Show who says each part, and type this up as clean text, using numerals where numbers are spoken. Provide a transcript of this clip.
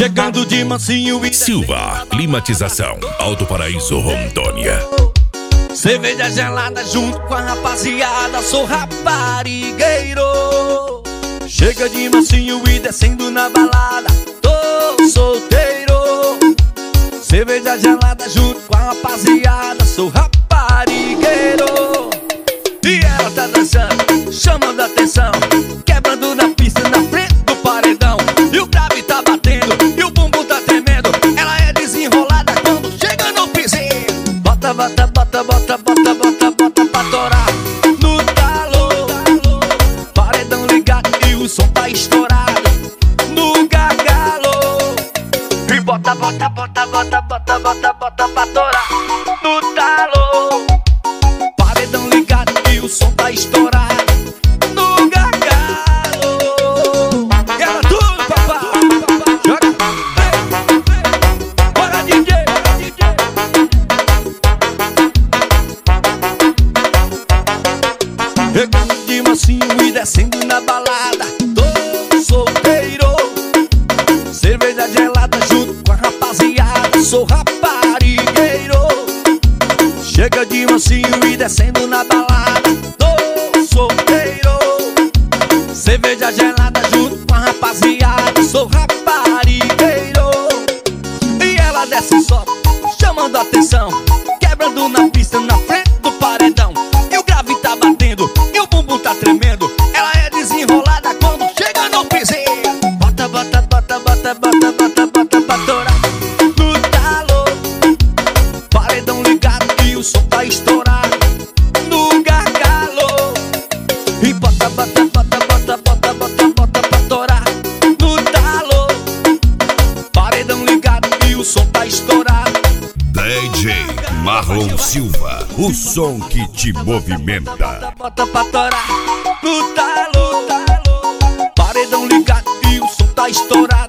Speaker 1: Chegando de mansinho e
Speaker 2: Silva, climatização, Alto Paraíso, Rondônia.
Speaker 1: cerveja gelada junto com a rapaziada, sou raparigueiro. Chega de mansinho e descendo na balada, tô solteiro. Cerveja gelada junto com a rapaziada, sou raparigueiro. E ela tá dançando, chamando a atenção, quebrando na pista, na frente do paredão. E o grave tá batendo, e o bumbum tá tremendo. Ela é desenrolada quando chega no piseiro. Bota, bota, bota, bota, bota, bota, bota pra torar no talo. Paredão ligado e o som tá estourado no gargalo. E bota, bota, bota, bota, bota, bota, bota pra torar no talo. Paredão ligado e o som tá estourado no gargalo. Quero tudo, papai. Joga. Bora, DJ. Chegando de mansinho e descendo na balada, tô solteiro. Cerveja gelada junto com a rapaziada, sou raparigueiro. Chega de mansinho e descendo na balada, tô solteiro. Cerveja gelada junto com a rapaziada, sou raparigueiro. E ela desce só, chamando a atenção, quebrando na pista, na frente do paredão. E o grave tá batendo, e o bumbum tá tremendo. Ela é desenrolada quando chega no piseiro. Bota, bota, bota, bota, bota, bota, bota pra torar no talo. Paredão ligado e o som tá estourado no gargalo. E bota, bota, bota, bota, bota, bota, bota pra torar no talo. Paredão ligado e o som tá estourado.
Speaker 2: DJ Marlon Silva, o som que te movimenta.
Speaker 1: Bota, bota pra torar no talo. Paredão ligado e o som tá estourado.